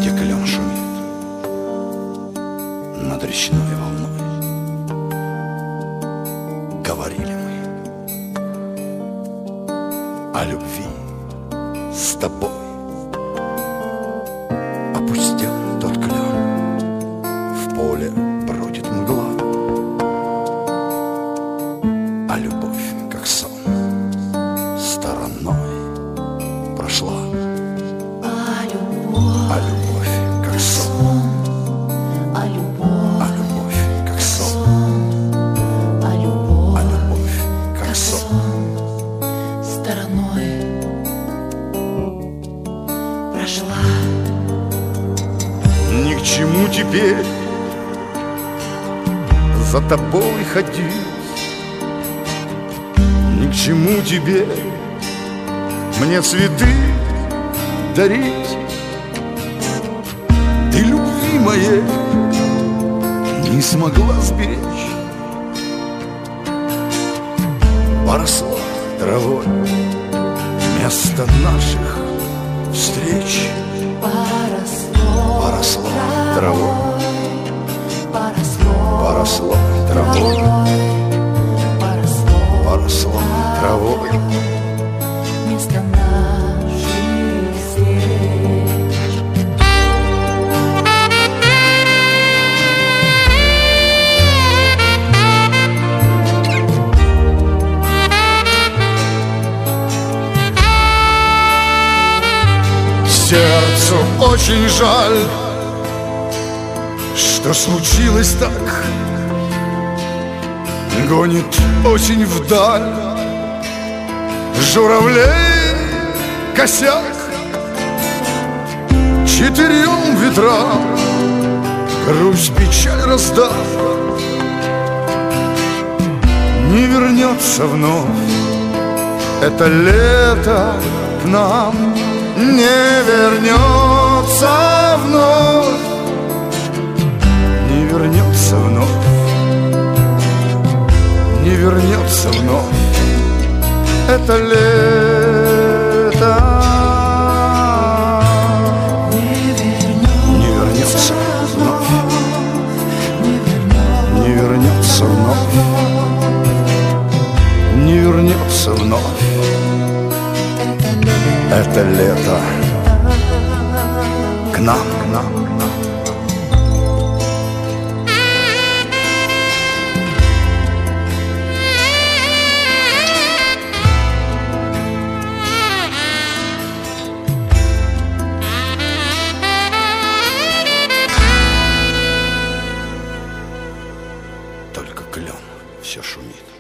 где клен шумит над речной волной. Говорили мы о любви с тобой. Опустел тот клен, в поле бродит мгла, а любовь, как сон, стороной прошла. А любовь, Как сон, а любовь, как сон, а любовь, любовь, как сон. стороной прошла. Ни к чему теперь за тобой ходить, ни к чему тебе мне цветы дарить. Ты любви моей не смогла сберечь, поросло травой вместо наших встреч. Поросло травой, поросло травой, поросло травой. Вместо наших встреч. Сердцу очень жаль, что случилось так. Гонит осень вдаль журавлей косяк. Четырем ветрам грусть, печаль раздав, не вернется вновь это лето к нам. Не вернется вновь, не вернется вновь, не вернется вновь это лето. Не вернется вновь, не вернется вновь, не вернется вновь это лето к нам, к нам, к нам. Только клен все шумит.